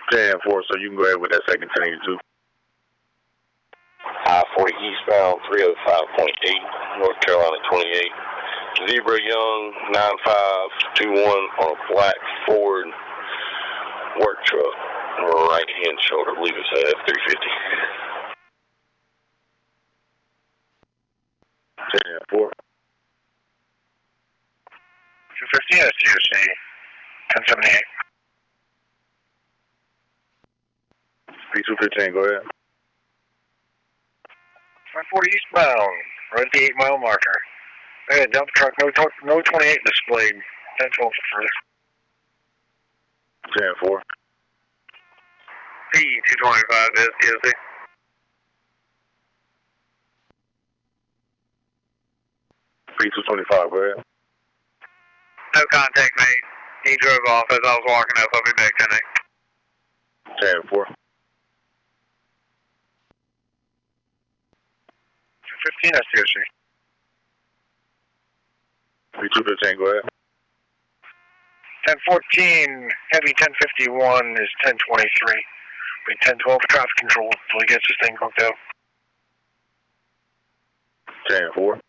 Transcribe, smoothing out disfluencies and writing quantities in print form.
10-4, so you can go ahead with that second 1082. I-40 eastbound, 305.8, North Carolina 28. Zebra Young, 9521 on a black Ford work truck, right hand shoulder, I believe it's a F-350. 10-4. 250 SGOC, 1078. P215, go ahead. 540 eastbound, right at the 8 mile marker. Hey, dump truck, no 28 displayed. 1012 for further. 10-4. P225 SGOC. P225, go ahead. No contact made. He drove off as I was walking up. I'll be back 10-8. 10-4. 215 SGOC. P215, go ahead. 1014, heavy 1051 is 1023. Be 1012 traffic control until he gets this thing hooked up. 10-4.